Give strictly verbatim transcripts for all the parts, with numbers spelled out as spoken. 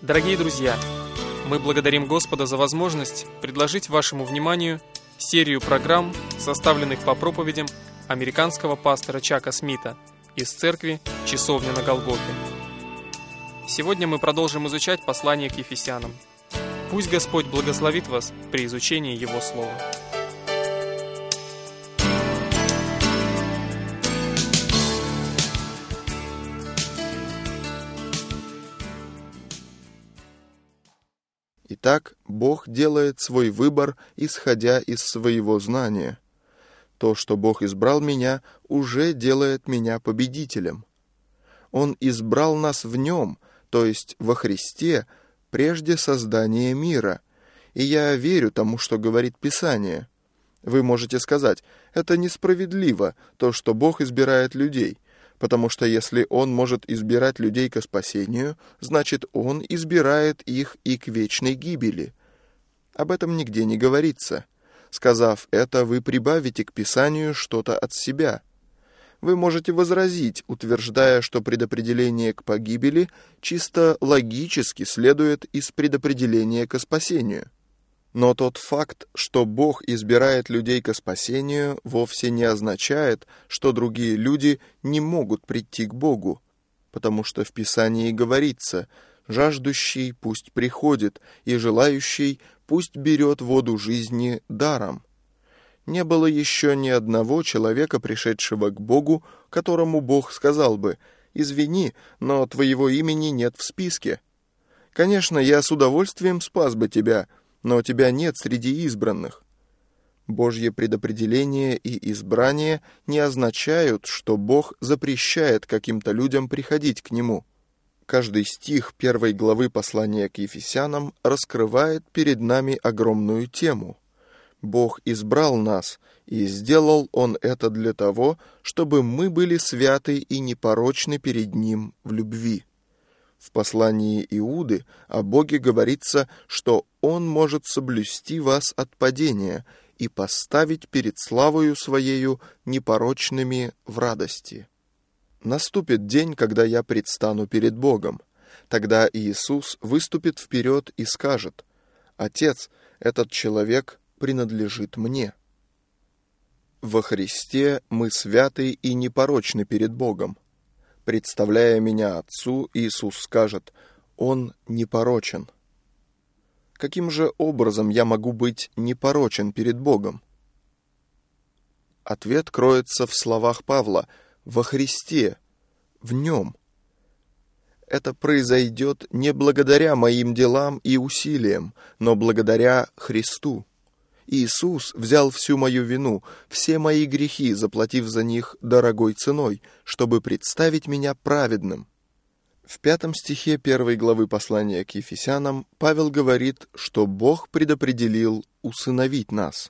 Дорогие друзья, мы благодарим Господа за возможность предложить вашему вниманию серию программ, составленных по проповедям американского пастора Чака Смита из церкви «Часовня на Голгофе». Сегодня мы продолжим изучать послание к Ефесянам. Пусть Господь благословит вас при изучении Его Слова. Итак, Бог делает свой выбор, исходя из своего знания. То, что Бог избрал меня, уже делает меня победителем. Он избрал нас в Нем, то есть во Христе, прежде создания мира. И я верю тому, что говорит Писание. Вы можете сказать, это несправедливо, то, что Бог избирает людей, потому что если Он может избирать людей ко спасению, значит, Он избирает их и к вечной гибели. Об этом нигде не говорится. Сказав это, вы прибавите к Писанию что-то от себя. Вы можете возразить, утверждая, что предопределение к погибели чисто логически следует из предопределения ко спасению. Но тот факт, что Бог избирает людей ко спасению, вовсе не означает, что другие люди не могут прийти к Богу, потому что в Писании говорится: «Жаждущий пусть приходит, и желающий пусть берет воду жизни даром». Не было еще ни одного человека, пришедшего к Богу, которому Бог сказал бы: «Извини, но твоего имени нет в списке. Конечно, я с удовольствием спас бы тебя, но тебя нет среди избранных». Божье предопределение и избрание не означают, что Бог запрещает каким-то людям приходить к Нему. Каждый стих первой главы послания к Ефесянам раскрывает перед нами огромную тему. Бог избрал нас, и сделал Он это для того, чтобы мы были святы и непорочны перед Ним в любви. В послании Иуды о Боге говорится, что Он может соблюсти вас от падения и поставить перед славою Своею непорочными в радости. Наступит день, когда я предстану перед Богом. Тогда Иисус выступит вперед и скажет: «Отец, этот человек принадлежит мне». Во Христе мы святы и непорочны перед Богом. Представляя меня Отцу, Иисус скажет: «Он непорочен». Каким же образом я могу быть непорочен перед Богом? Ответ кроется в словах Павла: «во Христе», «в Нем». Это произойдет не благодаря моим делам и усилиям, но благодаря Христу. Иисус взял всю мою вину, все мои грехи, заплатив за них дорогой ценой, чтобы представить меня праведным. В пятом стихе первой главы послания к Ефесянам Павел говорит, что Бог предопределил усыновить нас.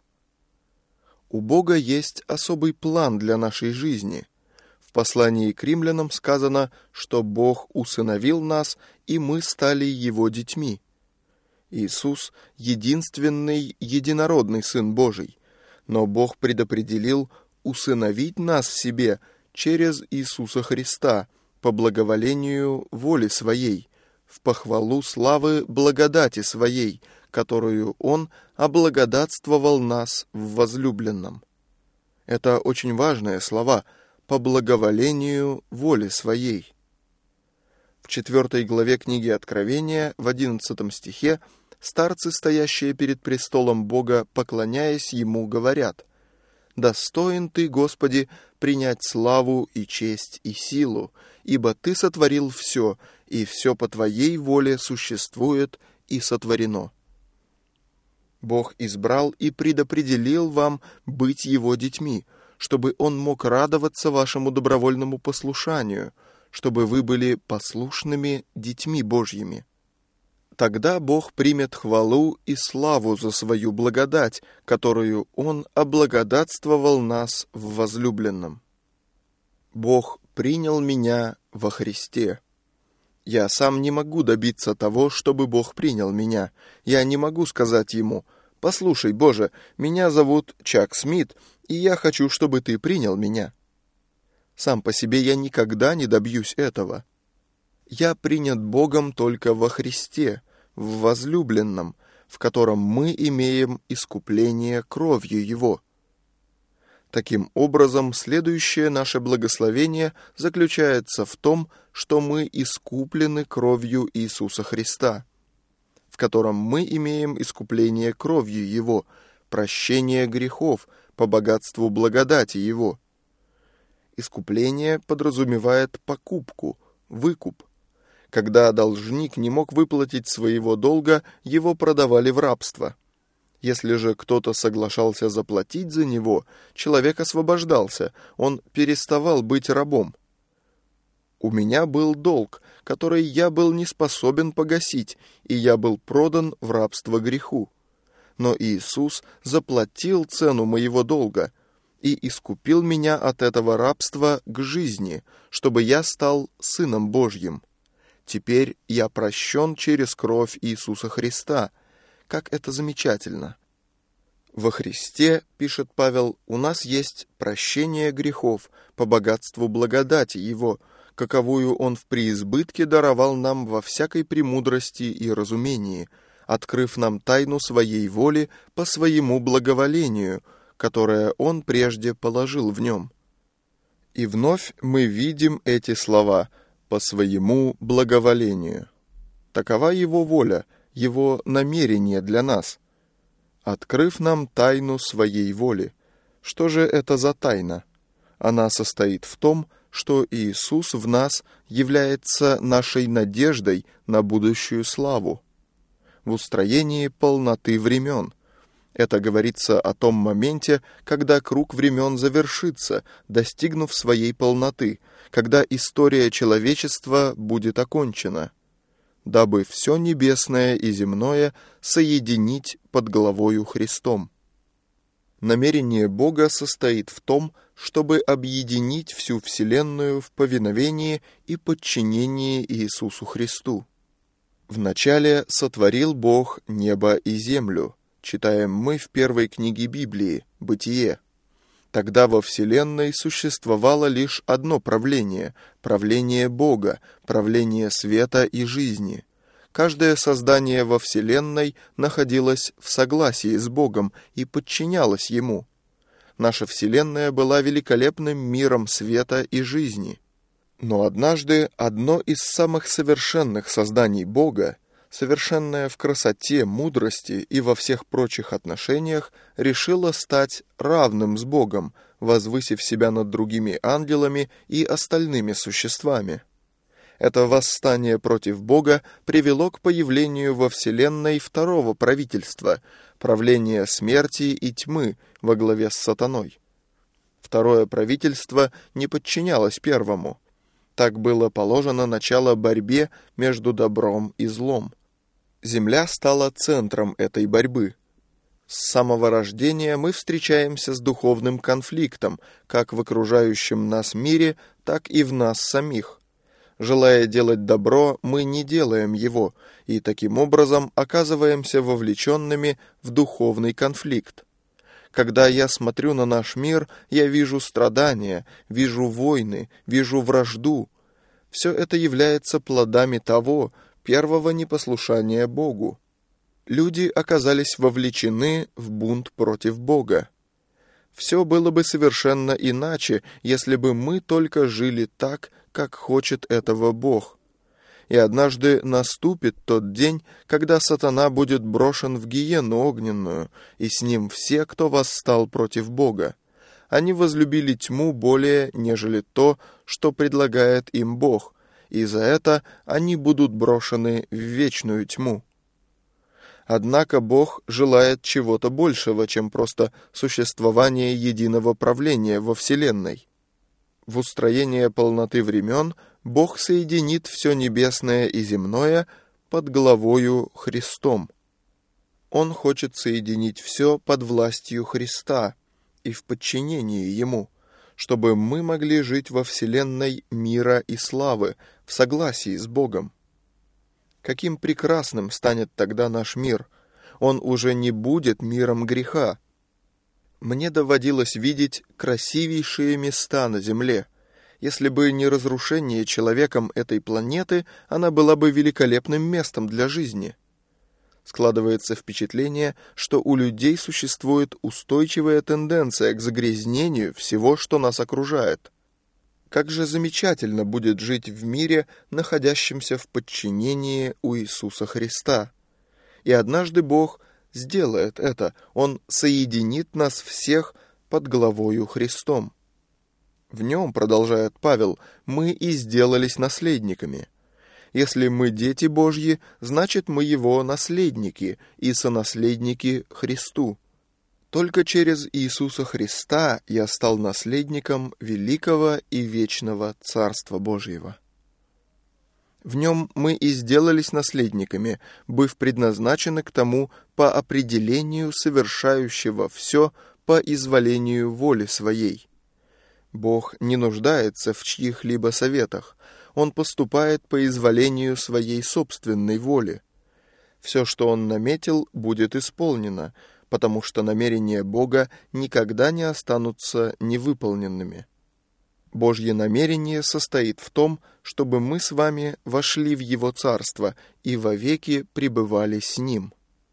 У Бога есть особый план для нашей жизни. В послании к римлянам сказано, что Бог усыновил нас, и мы стали Его детьми. Иисус — единственный единородный Сын Божий, но Бог предопределил усыновить нас себе через Иисуса Христа по благоволению воли Своей, в похвалу славы благодати Своей, которую Он облагодатствовал нас в возлюбленном. Это очень важные слова — по благоволению воли Своей. В четвертой главе книги Откровения, в одиннадцатом стихе, старцы, стоящие перед престолом Бога, поклоняясь Ему, говорят: «Достоин Ты, Господи, принять славу и честь и силу, ибо Ты сотворил все, и все по Твоей воле существует и сотворено». Бог избрал и предопределил вам быть Его детьми, чтобы Он мог радоваться вашему добровольному послушанию, чтобы вы были послушными детьми Божьими. Тогда Бог примет хвалу и славу за свою благодать, которую Он облагодатствовал нас в возлюбленном. Бог принял меня во Христе. Я сам не могу добиться того, чтобы Бог принял меня. Я не могу сказать Ему: «Послушай, Боже, меня зовут Чак Смит, и я хочу, чтобы Ты принял меня». Сам по себе я никогда не добьюсь этого. Я принят Богом только во Христе, в возлюбленном, в котором мы имеем искупление кровью Его. Таким образом, следующее наше благословение заключается в том, что мы искуплены кровью Иисуса Христа, в котором мы имеем искупление кровью Его, прощение грехов по богатству благодати Его. Искупление подразумевает покупку, выкуп. Когда должник не мог выплатить своего долга, его продавали в рабство. Если же кто-то соглашался заплатить за него, человек освобождался, он переставал быть рабом. У меня был долг, который я был не способен погасить, и я был продан в рабство греху. Но Иисус заплатил цену моего долга и искупил меня от этого рабства к жизни, чтобы я стал Сыном Божьим. Теперь я прощен через кровь Иисуса Христа. Как это замечательно! Во Христе, пишет Павел, у нас есть прощение грехов по богатству благодати Его, каковую Он в преизбытке даровал нам во всякой премудрости и разумении, открыв нам тайну Своей воли по Своему благоволению, которое Он прежде положил в Нем. И вновь мы видим эти слова «по Своему благоволению». Такова Его воля, Его намерение для нас, открыв нам тайну Своей воли. Что же это за тайна? Она состоит в том, что Иисус в нас является нашей надеждой на будущую славу. В устроении полноты времен. Это говорится о том моменте, когда круг времен завершится, достигнув своей полноты, когда история человечества будет окончена, дабы все небесное и земное соединить под главою Христом. Намерение Бога состоит в том, чтобы объединить всю вселенную в повиновении и подчинении Иисусу Христу. «Вначале сотворил Бог небо и землю», читаем мы в первой книге Библии, «Бытие». Тогда во вселенной существовало лишь одно правление – правление Бога, правление света и жизни. Каждое создание во вселенной находилось в согласии с Богом и подчинялось Ему. Наша вселенная была великолепным миром света и жизни. Но однажды одно из самых совершенных созданий Бога, совершенное в красоте, мудрости и во всех прочих отношениях, решило стать равным с Богом, возвысив себя над другими ангелами и остальными существами. Это восстание против Бога привело к появлению во Вселенной второго правительства, правления смерти и тьмы во главе с сатаной. Второе правительство не подчинялось первому. Так было положено начало борьбе между добром и злом. Земля стала центром этой борьбы. С самого рождения мы встречаемся с духовным конфликтом, как в окружающем нас мире, так и в нас самих. Желая делать добро, мы не делаем его, и таким образом оказываемся вовлеченными в духовный конфликт. Когда я смотрю на наш мир, я вижу страдания, вижу войны, вижу вражду. Все это является плодами того, первого непослушания Богу. Люди оказались вовлечены в бунт против Бога. Все было бы совершенно иначе, если бы мы только жили так, как хочет этого Бог. И однажды наступит тот день, когда сатана будет брошен в гиену огненную, и с ним все, кто восстал против Бога. Они возлюбили тьму более, нежели то, что предлагает им Бог, и за это они будут брошены в вечную тьму. Однако Бог желает чего-то большего, чем просто существование единого правления во Вселенной. В устроение полноты времен Бог соединит все небесное и земное под главою Христом. Он хочет соединить все под властью Христа и в подчинении Ему, чтобы мы могли жить во вселенной мира и славы в согласии с Богом. Каким прекрасным станет тогда наш мир! Он уже не будет миром греха. Мне доводилось видеть красивейшие места на земле, Если бы не разрушение человеком этой планеты, она была бы великолепным местом для жизни. Складывается впечатление, что у людей существует устойчивая тенденция к загрязнению всего, что нас окружает. Как же замечательно будет жить в мире, находящемся в подчинении у Иисуса Христа. И однажды Бог сделает это, Он соединит нас всех под главою Христом. В Нем, продолжает Павел, мы и сделались наследниками. Если мы дети Божьи, значит мы Его наследники и сонаследники Христу. Только через Иисуса Христа я стал наследником великого и вечного Царства Божьего. В Нем мы и сделались наследниками, быв предназначены к тому по определению совершающего все по изволению воли Своей. Бог не нуждается в чьих-либо советах, Он поступает по изволению Своей собственной воли. Все, что Он наметил, будет исполнено, потому что намерения Бога никогда не останутся невыполненными. Божье намерение состоит в том, чтобы мы с вами вошли в Его Царство и вовеки пребывали с Ним.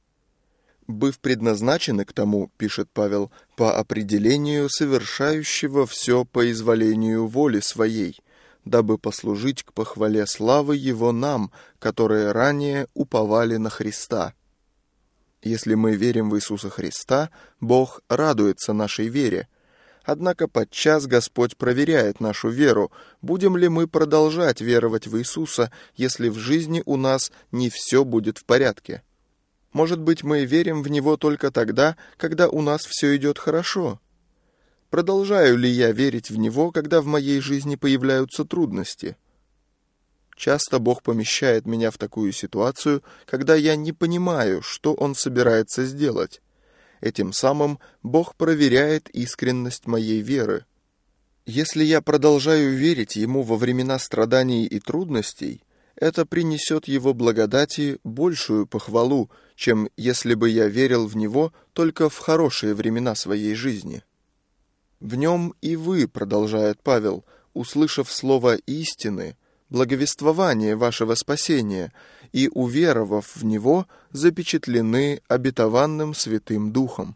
Быв предназначены к тому, пишет Павел, по определению совершающего все по изволению воли Своей, дабы послужить к похвале славы Его нам, которые ранее уповали на Христа. Если мы верим в Иисуса Христа, Бог радуется нашей вере. Однако подчас Господь проверяет нашу веру, будем ли мы продолжать веровать в Иисуса, если в жизни у нас не все будет в порядке. Может быть, мы верим в Него только тогда, когда у нас все идет хорошо. Продолжаю ли я верить в Него, когда в моей жизни появляются трудности? Часто Бог помещает меня в такую ситуацию, когда я не понимаю, что Он собирается сделать. Этим самым Бог проверяет искренность моей веры. Если я продолжаю верить Ему во времена страданий и трудностей, это принесет Его благодати большую похвалу, чем если бы я верил в Него только в хорошие времена своей жизни. В Нем и вы, продолжает Павел, услышав слово истины, благовествование вашего спасения, и, уверовав в Него, запечатлены обетованным Святым Духом.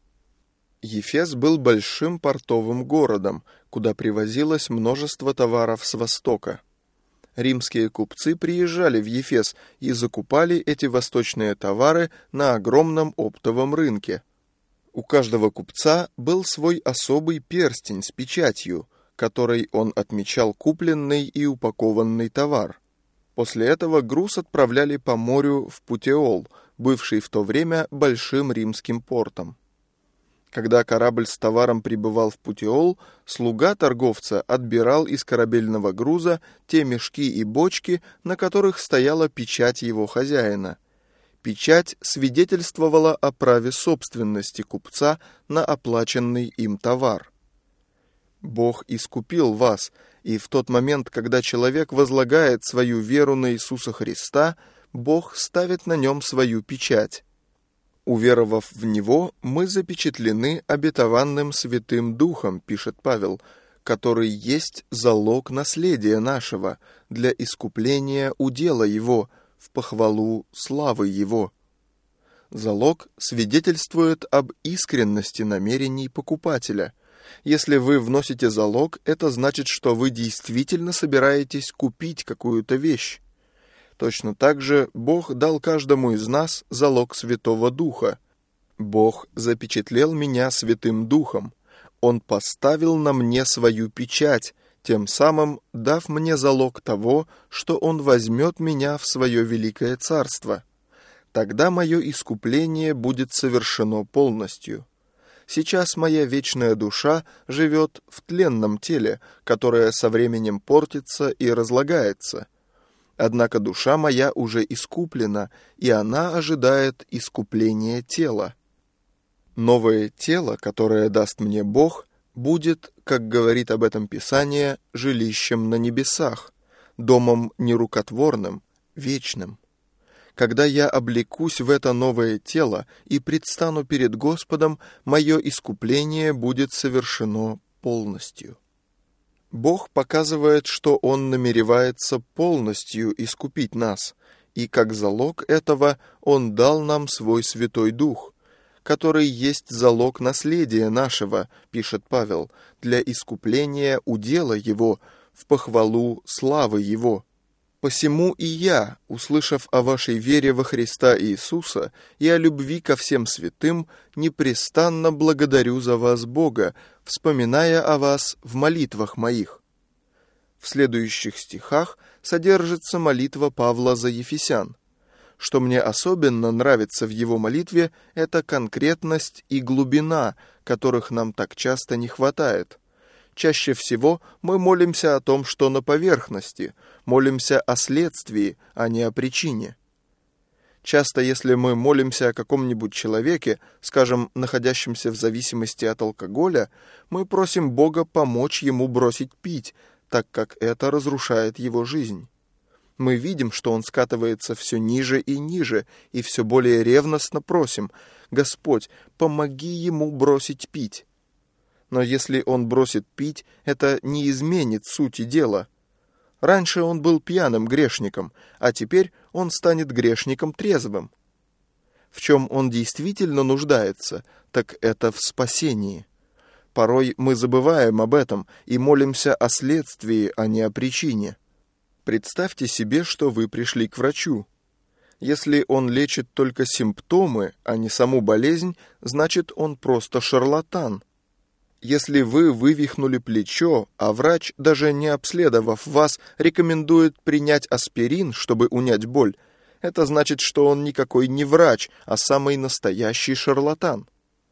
Ефес был большим портовым городом, куда привозилось множество товаров с Востока. Римские купцы приезжали в Ефес и закупали эти восточные товары на огромном оптовом рынке. У каждого купца был свой особый перстень с печатью, которой он отмечал купленный и упакованный товар. После этого груз отправляли по морю в Путеол, бывший в то время большим римским портом. Когда корабль с товаром прибывал в Путеол, слуга торговца отбирал из корабельного груза те мешки и бочки, на которых стояла печать его хозяина. Печать свидетельствовала о праве собственности купца на оплаченный им товар. Бог искупил вас, и в тот момент, когда человек возлагает свою веру на Иисуса Христа, Бог ставит на нем свою печать. Уверовав в Него, мы запечатлены обетованным Святым Духом, пишет Павел, который есть залог наследия нашего для искупления удела Его, в похвалу славы Его. Залог свидетельствует об искренности намерений покупателя. Если вы вносите залог, это значит, что вы действительно собираетесь купить какую-то вещь. Точно так же Бог дал каждому из нас залог Святого Духа. Бог запечатлел меня Святым Духом. Он поставил на мне свою печать, тем самым дав мне залог того, что Он возьмет меня в свое великое царство. Тогда мое искупление будет совершено полностью. Сейчас моя вечная душа живет в тленном теле, которое со временем портится и разлагается. Однако душа моя уже искуплена, и она ожидает искупления тела. Новое тело, которое даст мне Бог, будет, как говорит об этом Писание, жилищем на небесах, домом нерукотворным, вечным. Когда я облекусь в это новое тело и предстану перед Господом, мое искупление будет совершено полностью. Бог показывает, что Он намеревается полностью искупить нас, и как залог этого Он дал нам свой Святой Дух, который есть залог наследия нашего, пишет Павел, для искупления удела Его, в похвалу славы Его. Посему и я, услышав о вашей вере во Христа Иисуса и о любви ко всем святым, непрестанно благодарю за вас Бога, вспоминая о вас в молитвах моих». В следующих стихах содержится молитва Павла за ефесян. Что мне особенно нравится в его молитве, это конкретность и глубина, которых нам так часто не хватает. Чаще всего мы молимся о том, что на поверхности, молимся о следствии, а не о причине. Часто, если мы молимся о каком-нибудь человеке, скажем, находящемся в зависимости от алкоголя, мы просим Бога помочь ему бросить пить, так как это разрушает его жизнь. Мы видим, что он скатывается все ниже и ниже, и все более ревностно просим: «Господь, помоги ему бросить пить». Но если он бросит пить, это не изменит сути дела. Раньше он был пьяным грешником, а теперь он станет грешником трезвым. В чем он действительно нуждается, так это в спасении. Порой мы забываем об этом и молимся о следствии, а не о причине. Представьте себе, что вы пришли к врачу. Если он лечит только симптомы, а не саму болезнь, значит, он просто шарлатан. Если вы вывихнули плечо, а врач, даже не обследовав вас, рекомендует принять аспирин, чтобы унять боль, это значит, что он никакой не врач, а самый настоящий шарлатан.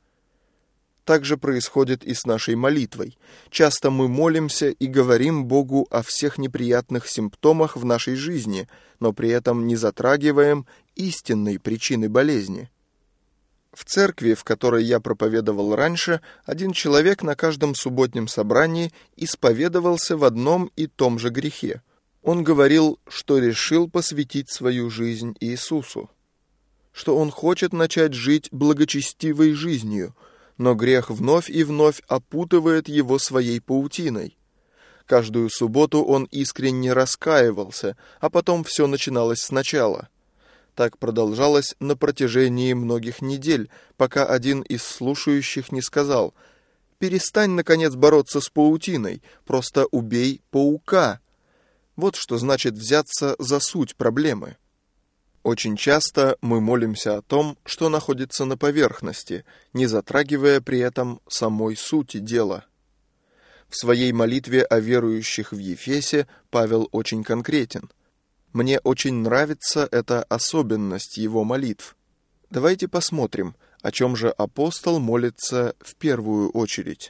Так же происходит и с нашей молитвой. Часто мы молимся и говорим Богу о всех неприятных симптомах в нашей жизни, но при этом не затрагиваем истинной причины болезни. В церкви, в которой я проповедовал раньше, один человек на каждом субботнем собрании исповедовался в одном и том же грехе. Он говорил, что решил посвятить свою жизнь Иисусу, что он хочет начать жить благочестивой жизнью, но грех вновь и вновь опутывает его своей паутиной. Каждую субботу он искренне раскаивался, а потом все начиналось сначала. Так продолжалось на протяжении многих недель, пока один из слушающих не сказал: «Перестань, наконец, бороться с паутиной, просто убей паука». Вот что значит взяться за суть проблемы. Очень часто мы молимся о том, что находится на поверхности, не затрагивая при этом самой сути дела. В своей молитве о верующих в Ефесе Павел очень конкретен. Мне очень нравится эта особенность его молитв. Давайте посмотрим, о чем же апостол молится в первую очередь.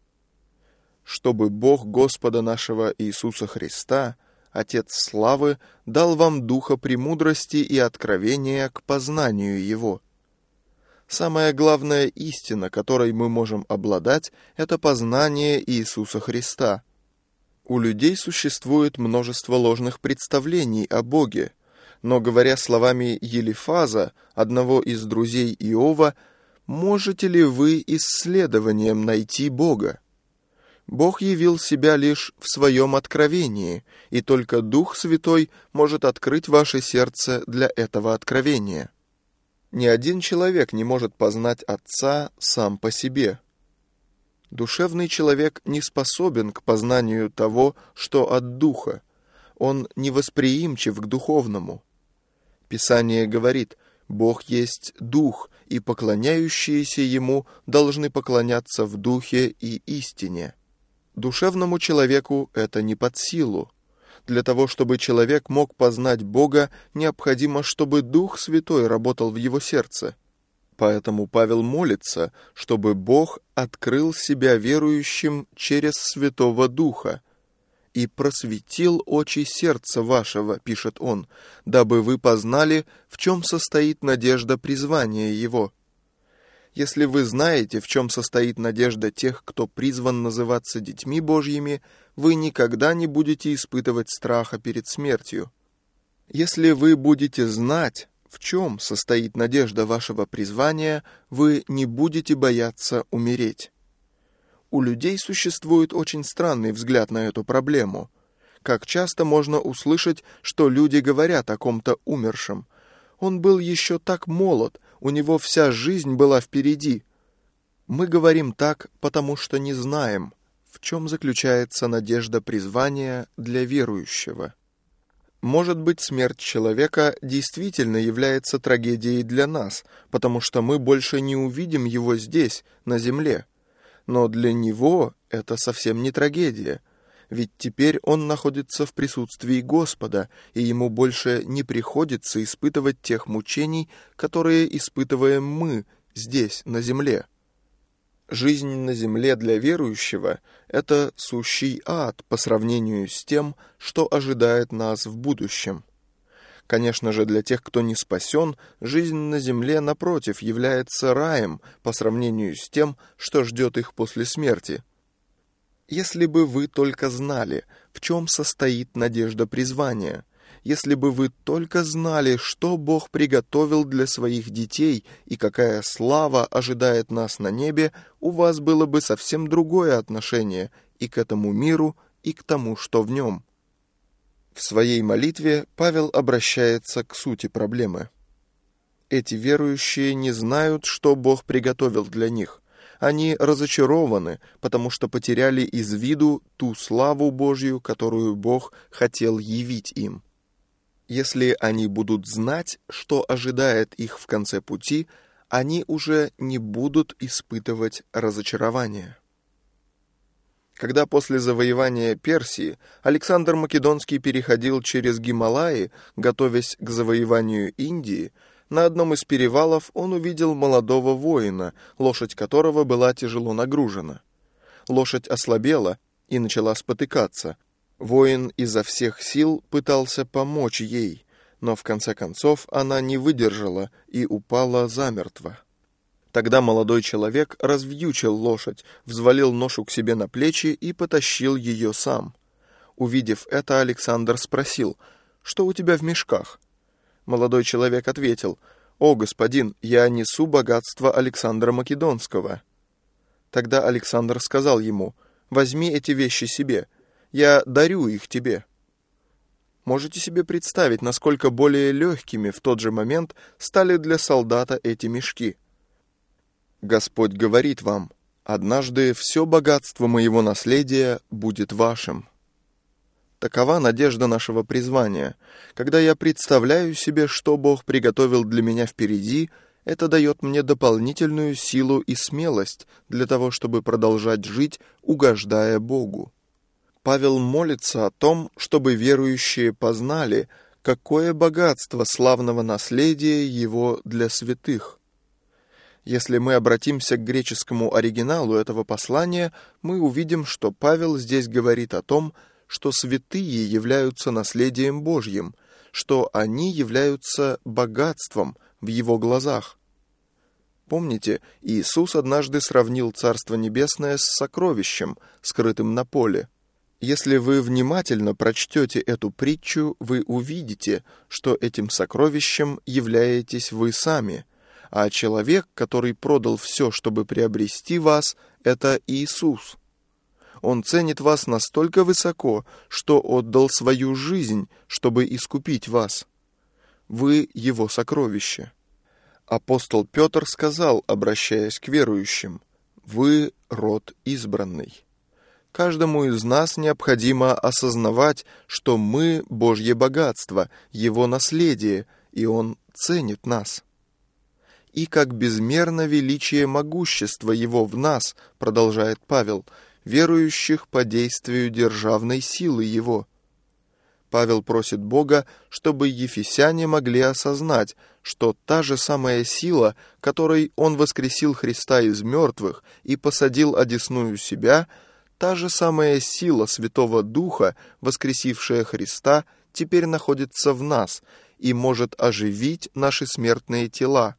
«Чтобы Бог Господа нашего Иисуса Христа, Отец славы, дал вам духа премудрости и откровения к познанию Его». Самая главная истина, которой мы можем обладать, это познание Иисуса Христа. У людей существует множество ложных представлений о Боге, но, говоря словами Елифаза, одного из друзей Иова, «Можете ли вы исследованием найти Бога? Бог явил себя лишь в своем откровении, и только Дух Святой может открыть ваше сердце для этого откровения. Ни один человек не может познать Отца сам по себе. Душевный человек не способен к познанию того, что от Духа. Он невосприимчив к духовному. Писание говорит: «Бог есть Дух, и поклоняющиеся Ему должны поклоняться в Духе и истине». Душевному человеку это не под силу. Для того, чтобы человек мог познать Бога, необходимо, чтобы Дух Святой работал в его сердце. Поэтому Павел молится, чтобы Бог открыл себя верующим через Святого Духа и просветил очи сердца вашего, пишет он, дабы вы познали, в чем состоит надежда призвания Его. Если вы знаете, в чем состоит надежда тех, кто призван называться детьми Божьими, вы никогда не будете испытывать страха перед смертью. Если вы будете знать, в чем состоит надежда вашего призвания, вы не будете бояться умереть. У людей существует очень странный взгляд на эту проблему. Как часто можно услышать, что люди говорят о ком-то умершем. Он был еще так молод, у него вся жизнь была впереди. Мы говорим так, потому что не знаем, в чем заключается надежда призвания для верующего. Может быть, смерть человека действительно является трагедией для нас, потому что мы больше не увидим его здесь, на земле. Но для него это совсем не трагедия, ведь теперь он находится в присутствии Господа, и ему больше не приходится испытывать тех мучений, которые испытываем мы здесь, на земле. Жизнь на земле для верующего – это сущий ад по сравнению с тем, что ожидает нас в будущем. Конечно же, для тех, кто не спасен, жизнь на земле, напротив, является раем по сравнению с тем, что ждет их после смерти. Если бы вы только знали, в чем состоит надежда призвания, если бы вы только знали, что Бог приготовил для своих детей и какая слава ожидает нас на небе, у вас было бы совсем другое отношение и к этому миру, и к тому, что в нем. В своей молитве Павел обращается к сути проблемы. Эти верующие не знают, что Бог приготовил для них. Они разочарованы, потому что потеряли из виду ту славу Божью, которую Бог хотел явить им. Если они будут знать, что ожидает их в конце пути, они уже не будут испытывать разочарования. Когда после завоевания Персии Александр Македонский переходил через Гималаи, готовясь к завоеванию Индии, на одном из перевалов он увидел молодого воина, лошадь которого была тяжело нагружена. Лошадь ослабела и начала спотыкаться. Воин изо всех сил пытался помочь ей, но в конце концов она не выдержала и упала замертво. Тогда молодой человек развьючил лошадь, взвалил ношу к себе на плечи и потащил ее сам. Увидев это, Александр спросил: «Что у тебя в мешках?» Молодой человек ответил: «О, господин, я несу богатство Александра Македонского». Тогда Александр сказал ему: «Возьми эти вещи себе, я дарю их тебе». Можете себе представить, насколько более легкими в тот же момент стали для солдата эти мешки. Господь говорит вам: «Однажды все богатство моего наследия будет вашим». Такова надежда нашего призвания. Когда я представляю себе, что Бог приготовил для меня впереди, это дает мне дополнительную силу и смелость для того, чтобы продолжать жить, угождая Богу. Павел молится о том, чтобы верующие познали, какое богатство славного наследия его для святых. Если мы обратимся к греческому оригиналу этого послания, мы увидим, что Павел здесь говорит о том, что святые являются наследием Божьим, что они являются богатством в его глазах. Помните, Иисус однажды сравнил Царство Небесное с сокровищем, скрытым на поле. Если вы внимательно прочтете эту притчу, вы увидите, что этим сокровищем являетесь вы сами, а человек, который продал все, чтобы приобрести вас, это Иисус. Он ценит вас настолько высоко, что отдал свою жизнь, чтобы искупить вас. Вы его сокровище. Апостол Петр сказал, обращаясь к верующим: «Вы род избранный». Каждому из нас необходимо осознавать, что мы – Божье богатство, Его наследие, и Он ценит нас. И как безмерно величие могущества Его в нас, продолжает Павел, верующих по действию державной силы Его. Павел просит Бога, чтобы ефесяне могли осознать, что та же самая сила, которой Он воскресил Христа из мертвых и посадил одесную себя, та же самая сила Святого Духа, воскресившая Христа, теперь находится в нас и может оживить наши смертные тела.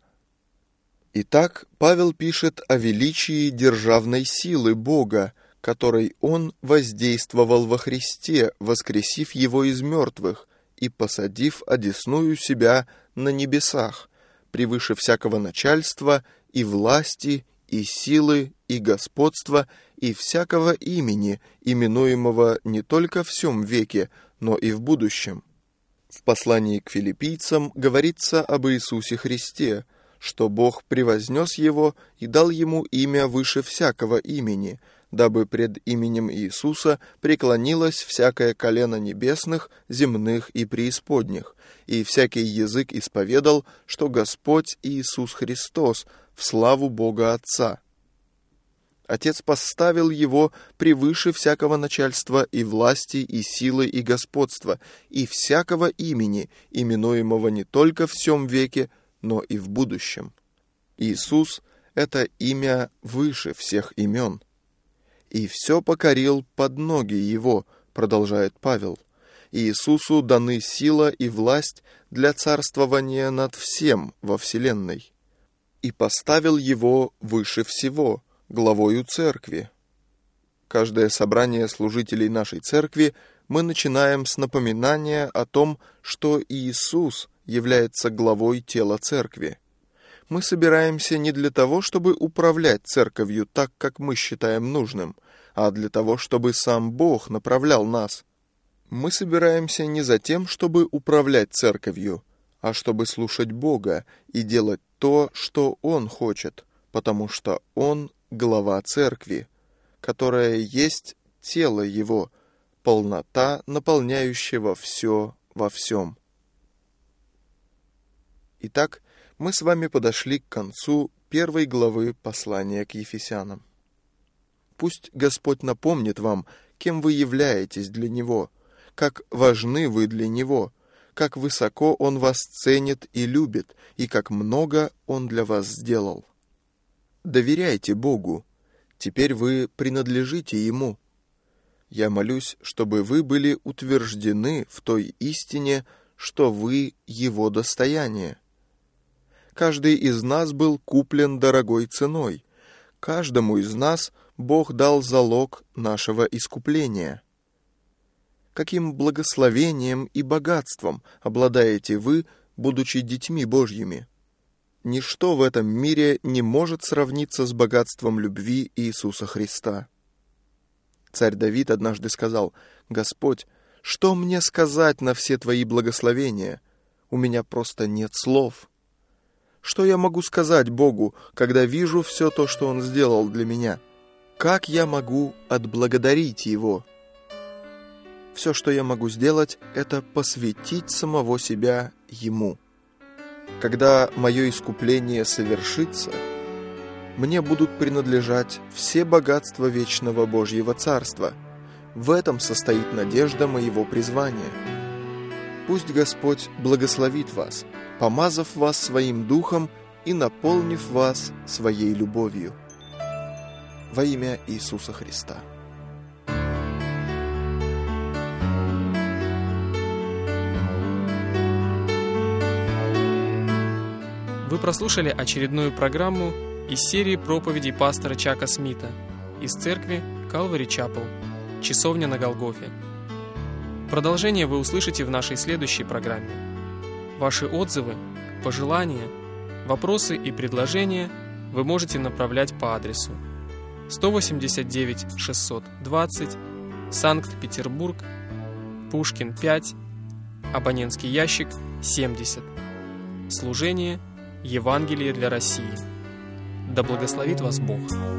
Итак, Павел пишет о величии державной силы Бога, которой Он воздействовал во Христе, воскресив Его из мертвых и посадив одесную себя на небесах, превыше всякого начальства и власти и силы, и господства, и всякого имени, именуемого не только в сем веке, но и в будущем». В послании к филиппийцам говорится об Иисусе Христе, что Бог превознес Его и дал Ему имя выше всякого имени, дабы пред именем Иисуса преклонилось всякое колено небесных, земных и преисподних, и всякий язык исповедал, что Господь Иисус Христос в славу Бога Отца. Отец поставил Его превыше всякого начальства и власти, и силы, и господства, и всякого имени, именуемого не только в сем веке, но и в будущем. Иисус — это имя выше всех имен. «И все покорил под ноги Его», продолжает Павел. «Иисусу даны сила и власть для царствования над всем во вселенной. И поставил Его выше всего, главою церкви». Каждое собрание служителей нашей церкви мы начинаем с напоминания о том, что Иисус является главой тела церкви. Мы собираемся не для того, чтобы управлять церковью так, как мы считаем нужным, а для того, чтобы сам Бог направлял нас. Мы собираемся не за тем, чтобы управлять церковью, а чтобы слушать Бога и делать то, что Он хочет, потому что Он — глава церкви, которая есть тело Его, полнота, наполняющего все во всем. Итак, мы с вами подошли к концу первой главы послания к Ефесянам. Пусть Господь напомнит вам, кем вы являетесь для Него, как важны вы для Него, как высоко Он вас ценит и любит, и как много Он для вас сделал. Доверяйте Богу. Теперь вы принадлежите Ему. Я молюсь, чтобы вы были утверждены в той истине, что вы Его достояние. Каждый из нас был куплен дорогой ценой. Каждому из нас Бог дал залог нашего искупления. Каким благословением и богатством обладаете вы, будучи детьми Божьими? Ничто в этом мире не может сравниться с богатством любви Иисуса Христа. Царь Давид однажды сказал: «Господь, что мне сказать на все Твои благословения? У меня просто нет слов. Что я могу сказать Богу, когда вижу все то, что Он сделал для меня? Как я могу отблагодарить Его? Все, что я могу сделать, это посвятить самого себя Ему. Когда мое искупление совершится, мне будут принадлежать все богатства вечного Божьего Царства. В этом состоит надежда моего призвания. Пусть Господь благословит вас, помазав вас Своим Духом и наполнив вас Своей любовью. Во имя Иисуса Христа. Вы прослушали очередную программу из серии проповедей пастора Чака Смита из церкви Calvary Chapel, Часовня на Голгофе. Продолжение вы услышите в нашей следующей программе. Ваши отзывы, пожелания, вопросы и предложения вы можете направлять по адресу сто восемьдесят девять шестьсот двадцать, Санкт-Петербург, Пушкин пять, абонентский ящик семьдесят. Служение Евангелие для России. Да благословит вас Бог!